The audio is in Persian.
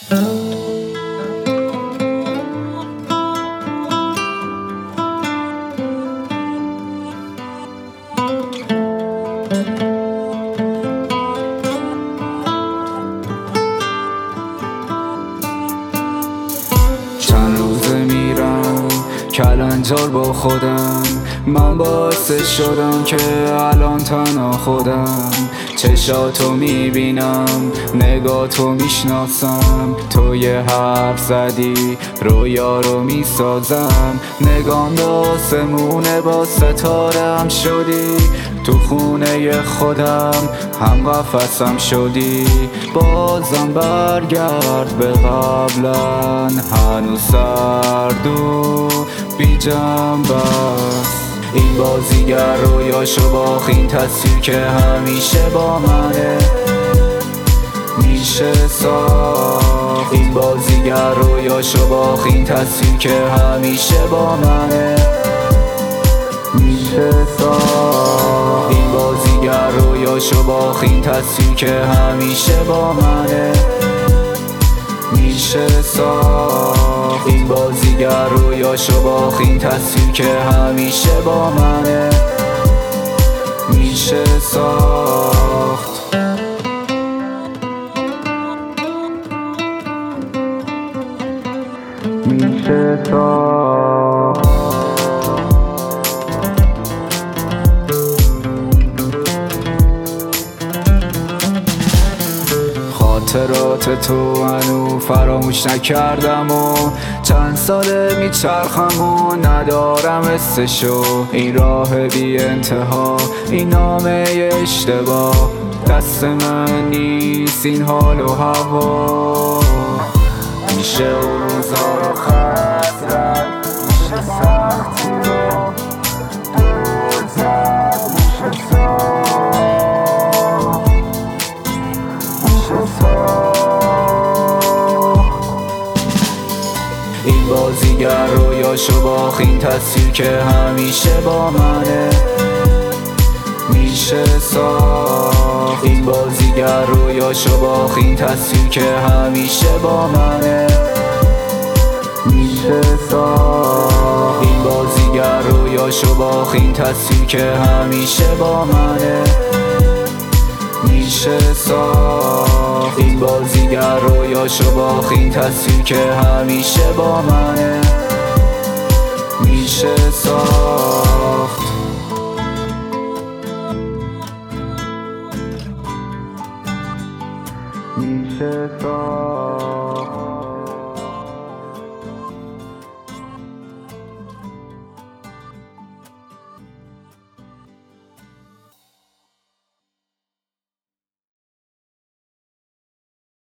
چند روزه میرم کلنجار با خودم، من باعث شدم که الان تنها خودم. چشاتو میبینم، نگاتو میشناسم، تو یه حرف زدی رویا رو میسازم. نگام به آسمونه با ستارم شدی، تو خونه خودم هم قفسم شدی. بازم برگرد به قبلا، هنوز سرد و بی جنبه است. این بازیگر رویاشو باخت، این تصویر که همیشه با منه میشه ساخت. این بازیگر رویاشو باخت، این تصویر که همیشه با منه میشه ساخت. این بازیگر رویاشو باخت، این تصویر که همیشه با منه میشه ساخت. این بازیگر رویاشو باخت، این تصویر که همیشه با منه میشه ساخت. میشه ساخت. خاطرات تو هنو فراموش نکردم و چند ساله میچرخم و ندارم حسشو. این راه بی انتها، این نامه اشتباه، دست من نیست این حال و هوا. میشه اون روزا رو خط رد، میشه سختی رو دور زد، میشه ساخت. این بازیگر رویاشو باخت، این تصویر که همیشه با منه میشه ساخت. این بازیگر رویاشو باخت، این تصویر که همیشه با منه میشه ساخت. این بازیگر رویاشو باخت، این تصویر که همیشه با منه میشه ساخت. این بازیگر رویاشو باخت، این تصویر که همیشه با منه میشه ساخت. میشه ساخت.